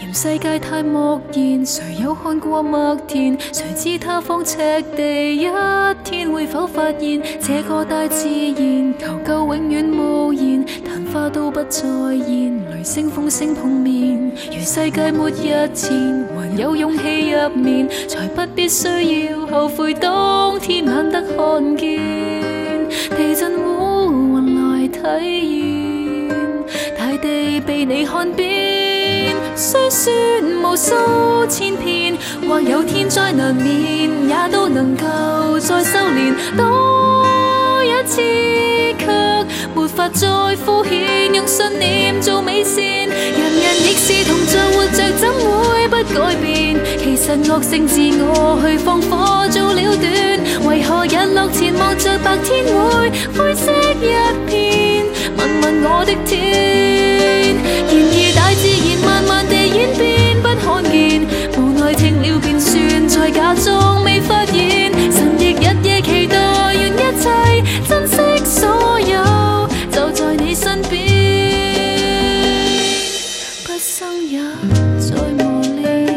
嫌世界太漠然，誰有看過麥田？誰知他方赤地，一天會否發現這個大自然？求救永遠無言，曇花都不再現，雷聲風聲碰面。如世界末日前，還有勇氣入眠，才不必需要後悔當天懶得看見地震烏雲來體現，大地被你看遍。雖說無數千遍，或有天災難免，也都能夠再修煉多一次，卻沒法再敷衍，用信念做美善。人人亦是同像活着，怎會不改變？其實惡性自我去放火做了斷，為何日落前望着白天會灰色一片？問問我的天，然而大自然慢慢地演變，不看見，無奈聽了便算，再假裝未發現。神亦日夜期待，願一切珍惜所有，就在你身邊，不生也再磨練。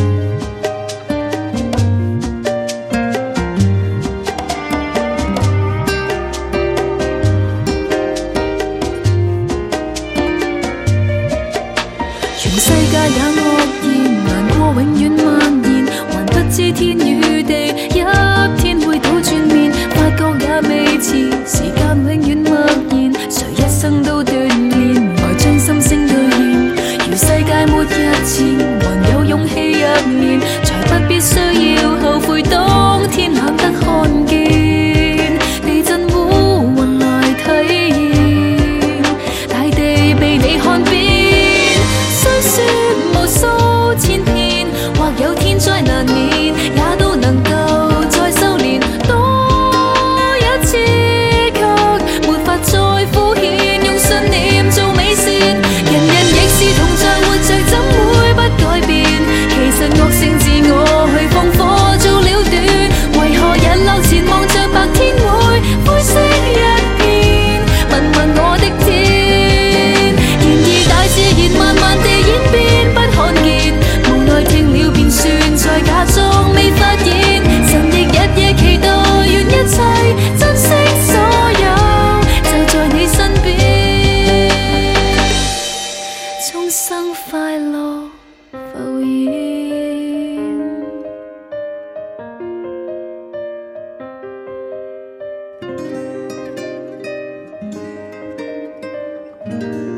世界也愕然，難過永遠蔓延，還不知天與地一天會倒轉面，發覺也未遲，時間永遠默然，誰一生都鍛鍊，來將心聲兌現。如世界末日前，還有勇氣入眠，才不必需要後悔當天懶得看見地震烏雲來體現，大地被你看遍。雖說無數千遍，或有天災難免，也都能夠再修煉多一次，卻沒法再敷衍，用信念做美善。人人亦是同像活着，怎會不改變？其實惡性自我去放火做了斷，為何日落前望着白天會灰色一片？問問我的天，然而大自然慢慢地演變，不看見，無奈聽了便算，再假裝未發現。神亦日夜期待，願一切珍惜所有，就在你身邊，終生快樂浮現。